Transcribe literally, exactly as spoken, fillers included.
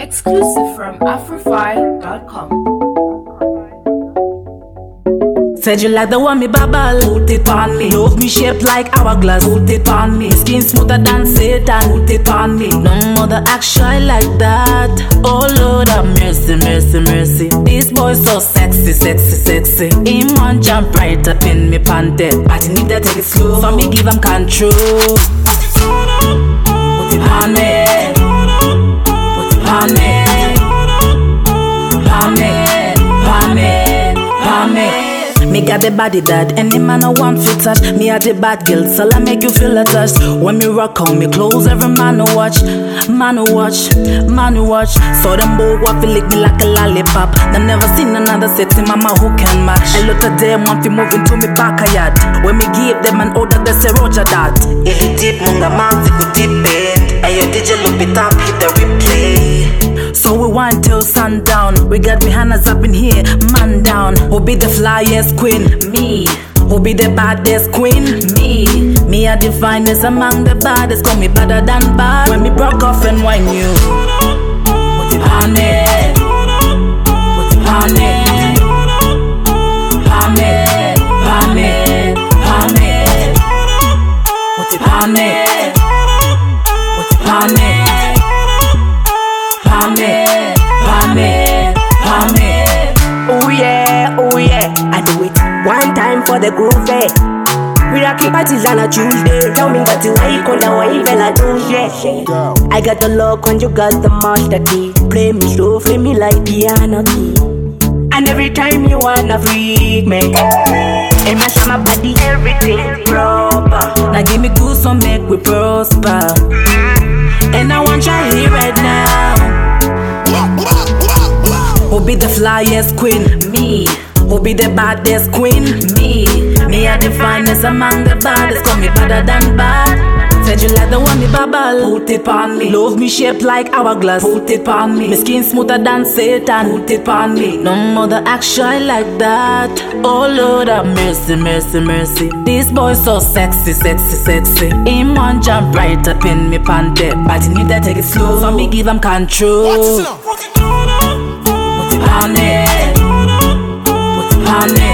Exclusive from Afrofy dot com. Said you like the one me babble, put it on me. Love me shaped like hourglass, put it on me. Skin smoother than Satan, put it on me. No mother act shy like that. Oh Lord have mercy, mercy, mercy. This boy so sexy, sexy, sexy. Him one jump right up in me panty, but he need to take it slow, for me give him control. Put it on me, put it on me, on me, on me, on me. Me got the body that any man I want fit touch. Me a the bad girl, so I make you feel attached. When me rock on me clothes, every man who watch, man who watch, man who watch. So them both want to lick me like a lollipop. Them never seen another sexy mama who can match. A lot of them want to move into me back a yard. When me give them an order, they say Roger that. If you dip munga man, you could dip it. And your D J look it up, hit the replay. So we want till sundown. We got Rihanna's up in here, man down. Who be the flyest queen? Me. Who be the baddest queen? Me. Me are the finest among the baddest. Call me better than bad. When me broke off and wine you. Put it on me. Put it on me. On me. On me. On me. Put it on me. Put it on me. Pame, Pame, Pame. Oh yeah, oh yeah, I do it one time for the groove, eh. We rock it parties on a Tuesday. Tell me what you like on the way, fella do, yeah. I got the lock and you got the master key. Play me slow, play me like piano key. And every time you wanna freak me, it mess up my body, everything proper. Now give me goose so make we prosper. And I want you here right now. Who be the flyest queen? Me. Who be the baddest queen? Me. Me are the finest among the baddest. Call me better than bad. Said you like the one me babble, put it on me. Love me shaped like hourglass, put it on me. My skin smoother than Satan, put it on me. No mother act shy like that. Oh Lord have mercy, mercy, mercy. This boy so sexy, sexy, sexy. Him one jump right up in me panty, but he need to take it slow, so me give him control. Put it on me, put it on me.